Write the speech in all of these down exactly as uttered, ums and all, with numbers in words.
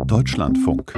Deutschlandfunk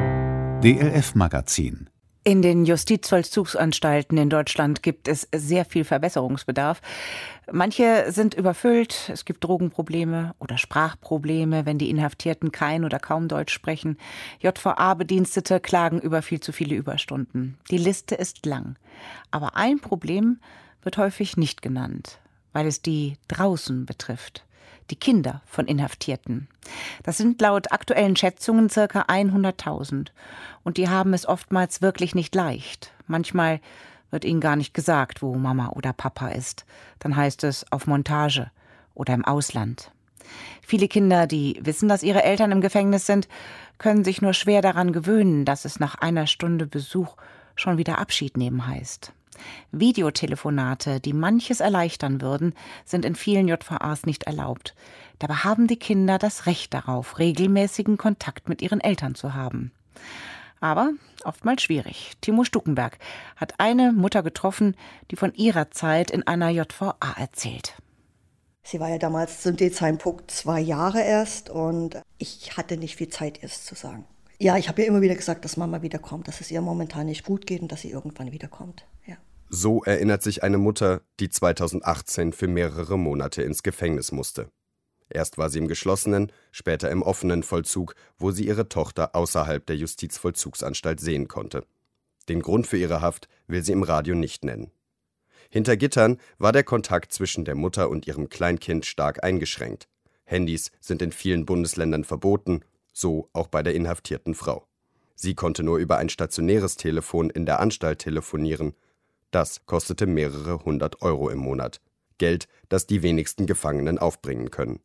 D L F-Magazin. In den Justizvollzugsanstalten in Deutschland gibt es sehr viel Verbesserungsbedarf. Manche sind überfüllt, es gibt Drogenprobleme oder Sprachprobleme, wenn die Inhaftierten kein oder kaum Deutsch sprechen. J V A-Bedienstete klagen über viel zu viele Überstunden. Die Liste ist lang. Aber ein Problem wird häufig nicht genannt, weil es die draußen betrifft. Die Kinder von Inhaftierten. Das sind laut aktuellen Schätzungen circa hunderttausend. Und die haben es oftmals wirklich nicht leicht. Manchmal wird ihnen gar nicht gesagt, wo Mama oder Papa ist. Dann heißt es auf Montage oder im Ausland. Viele Kinder, die wissen, dass ihre Eltern im Gefängnis sind, können sich nur schwer daran gewöhnen, dass es nach einer Stunde Besuch schon wieder Abschied nehmen heißt. Videotelefonate, die manches erleichtern würden, sind in vielen J V As nicht erlaubt. Dabei haben die Kinder das Recht darauf, regelmäßigen Kontakt mit ihren Eltern zu haben. Aber oftmals schwierig. Timo Stuckenberg hat eine Mutter getroffen, die von ihrer Zeit in einer J V A erzählt. Sie war ja damals zu dem Zeitpunkt zwei Jahre erst und ich hatte nicht viel Zeit, ihr es zu sagen. Ja, ich habe ihr immer wieder gesagt, dass Mama wiederkommt, dass es ihr momentan nicht gut geht und dass sie irgendwann wiederkommt. Ja. So erinnert sich eine Mutter, die zweitausendachtzehn für mehrere Monate ins Gefängnis musste. Erst war sie im geschlossenen, später im offenen Vollzug, wo sie ihre Tochter außerhalb der Justizvollzugsanstalt sehen konnte. Den Grund für ihre Haft will sie im Radio nicht nennen. Hinter Gittern war der Kontakt zwischen der Mutter und ihrem Kleinkind stark eingeschränkt. Handys sind in vielen Bundesländern verboten, so auch bei der inhaftierten Frau. Sie konnte nur über ein stationäres Telefon in der Anstalt telefonieren. Das kostete mehrere hundert Euro im Monat. Geld, das die wenigsten Gefangenen aufbringen können.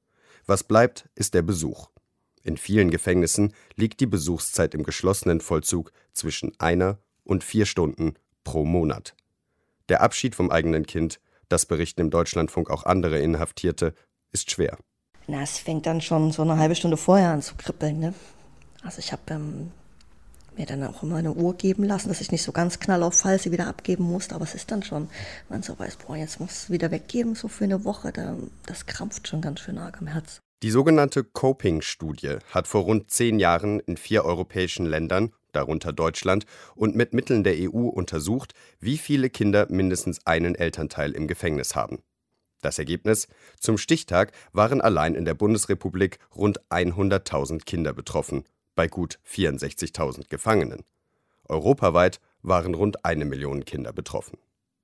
Was bleibt, ist der Besuch. In vielen Gefängnissen liegt die Besuchszeit im geschlossenen Vollzug zwischen einer und vier Stunden pro Monat. Der Abschied vom eigenen Kind, das berichten im Deutschlandfunk auch andere Inhaftierte, ist schwer. Na, es fängt dann schon so eine halbe Stunde vorher an zu kribbeln, ne? Also ich habe ähm, mir dann auch immer eine Uhr geben lassen, dass ich nicht so ganz knall auf Fall sie wieder abgeben musste. Aber es ist dann schon, wenn man so weiß, boah, jetzt muss es wieder weggeben, so für eine Woche, da, das krampft schon ganz schön arg am Herz. Die sogenannte Coping-Studie hat vor rund zehn Jahren in vier europäischen Ländern, darunter Deutschland, und mit Mitteln der E U untersucht, wie viele Kinder mindestens einen Elternteil im Gefängnis haben. Das Ergebnis: Zum Stichtag waren allein in der Bundesrepublik rund hunderttausend Kinder betroffen, bei gut vierundsechzigtausend Gefangenen. Europaweit waren rund eine Million Kinder betroffen.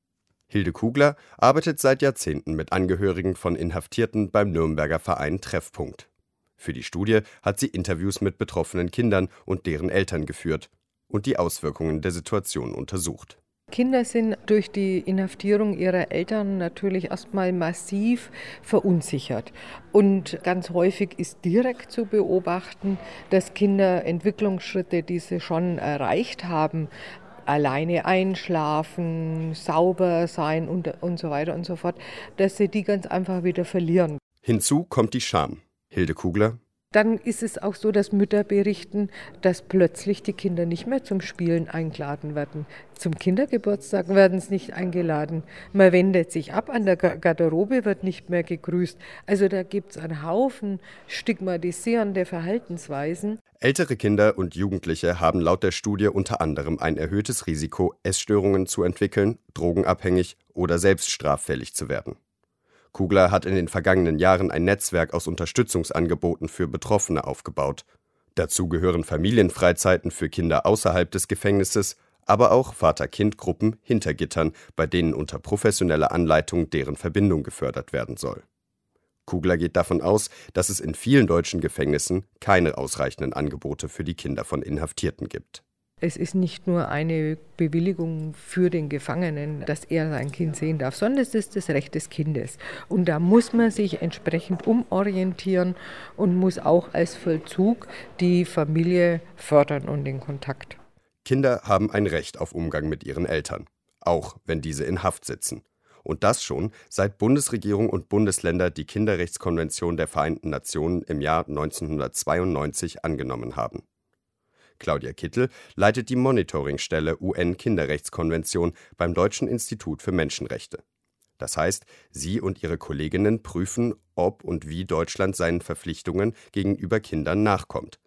Hilde Kugler arbeitet seit Jahrzehnten mit Angehörigen von Inhaftierten beim Nürnberger Verein Treffpunkt. Für die Studie hat sie Interviews mit betroffenen Kindern und deren Eltern geführt und die Auswirkungen der Situation untersucht. Kinder sind durch die Inhaftierung ihrer Eltern natürlich erstmal massiv verunsichert. Und ganz häufig ist direkt zu beobachten, dass Kinder Entwicklungsschritte, die sie schon erreicht haben, alleine einschlafen, sauber sein und, und so weiter und so fort, dass sie die ganz einfach wieder verlieren. Hinzu kommt die Scham. Hilde Kugler: Dann ist es auch so, dass Mütter berichten, dass plötzlich die Kinder nicht mehr zum Spielen eingeladen werden. Zum Kindergeburtstag werden sie nicht eingeladen. Man wendet sich ab, an der Garderobe wird nicht mehr gegrüßt. Also da gibt es einen Haufen stigmatisierende Verhaltensweisen. Ältere Kinder und Jugendliche haben laut der Studie unter anderem ein erhöhtes Risiko, Essstörungen zu entwickeln, drogenabhängig oder selbst straffällig zu werden. Kugler hat in den vergangenen Jahren ein Netzwerk aus Unterstützungsangeboten für Betroffene aufgebaut. Dazu gehören Familienfreizeiten für Kinder außerhalb des Gefängnisses, aber auch Vater-Kind-Gruppen hinter Gittern, bei denen unter professioneller Anleitung deren Verbindung gefördert werden soll. Kugler geht davon aus, dass es in vielen deutschen Gefängnissen keine ausreichenden Angebote für die Kinder von Inhaftierten gibt. Es ist nicht nur eine Bewilligung für den Gefangenen, dass er sein Kind sehen darf, sondern es ist das Recht des Kindes. Und da muss man sich entsprechend umorientieren und muss auch als Vollzug die Familie fördern und den Kontakt. Kinder haben ein Recht auf Umgang mit ihren Eltern, auch wenn diese in Haft sitzen. Und das schon, seit Bundesregierung und Bundesländer die Kinderrechtskonvention der Vereinten Nationen im Jahr neunzehnhundertzweiundneunzig angenommen haben. Claudia Kittel leitet die Monitoringstelle U N-Kinderrechtskonvention beim Deutschen Institut für Menschenrechte. Das heißt, sie und ihre Kolleginnen prüfen, ob und wie Deutschland seinen Verpflichtungen gegenüber Kindern nachkommt.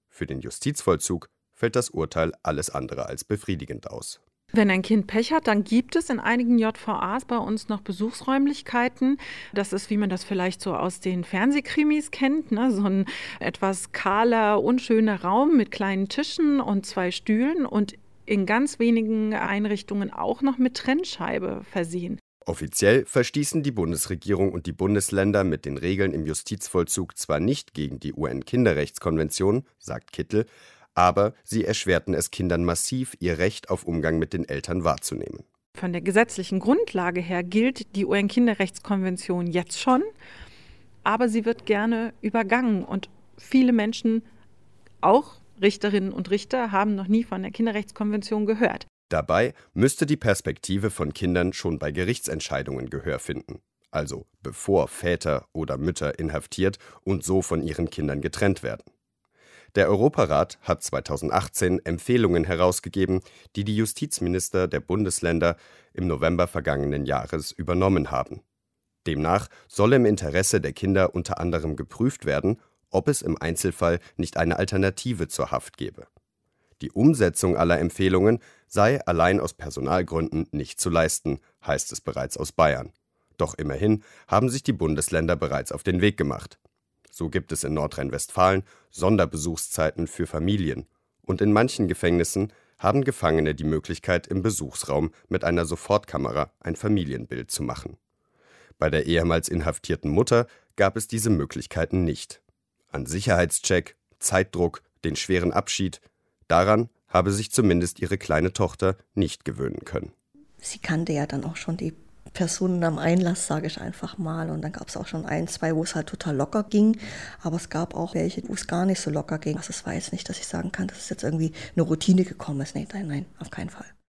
Für den Justizvollzug fällt das Urteil alles andere als befriedigend aus. Wenn ein Kind Pech hat, dann gibt es in einigen J V As bei uns noch Besuchsräumlichkeiten. Das ist, wie man das vielleicht so aus den Fernsehkrimis kennt, ne? So ein etwas kahler, unschöner Raum mit kleinen Tischen und zwei Stühlen und in ganz wenigen Einrichtungen auch noch mit Trennscheibe versehen. Offiziell verstießen die Bundesregierung und die Bundesländer mit den Regeln im Justizvollzug zwar nicht gegen die U N-Kinderrechtskonvention, sagt Kittel, aber sie erschwerten es Kindern massiv, ihr Recht auf Umgang mit den Eltern wahrzunehmen. Von der gesetzlichen Grundlage her gilt die U N-Kinderrechtskonvention jetzt schon, aber sie wird gerne übergangen. Und viele Menschen, auch Richterinnen und Richter, haben noch nie von der Kinderrechtskonvention gehört. Dabei müsste die Perspektive von Kindern schon bei Gerichtsentscheidungen Gehör finden. Also bevor Väter oder Mütter inhaftiert und so von ihren Kindern getrennt werden. Der Europarat hat zweitausendachtzehn Empfehlungen herausgegeben, die die Justizminister der Bundesländer im November vergangenen Jahres übernommen haben. Demnach solle im Interesse der Kinder unter anderem geprüft werden, ob es im Einzelfall nicht eine Alternative zur Haft gebe. Die Umsetzung aller Empfehlungen sei allein aus Personalgründen nicht zu leisten, heißt es bereits aus Bayern. Doch immerhin haben sich die Bundesländer bereits auf den Weg gemacht. So gibt es in Nordrhein-Westfalen Sonderbesuchszeiten für Familien. Und in manchen Gefängnissen haben Gefangene die Möglichkeit, im Besuchsraum mit einer Sofortkamera ein Familienbild zu machen. Bei der ehemals inhaftierten Mutter gab es diese Möglichkeiten nicht. An Sicherheitscheck, Zeitdruck, den schweren Abschied, daran habe sich zumindest ihre kleine Tochter nicht gewöhnen können. Sie kannte ja dann auch schon die Personen am Einlass, sage ich einfach mal. Und dann gab es auch schon ein, zwei, wo es halt total locker ging. Aber es gab auch welche, wo es gar nicht so locker ging. Also es war jetzt nicht, dass ich sagen kann, dass es jetzt irgendwie eine Routine gekommen ist. Nee, nein, nein, auf keinen Fall.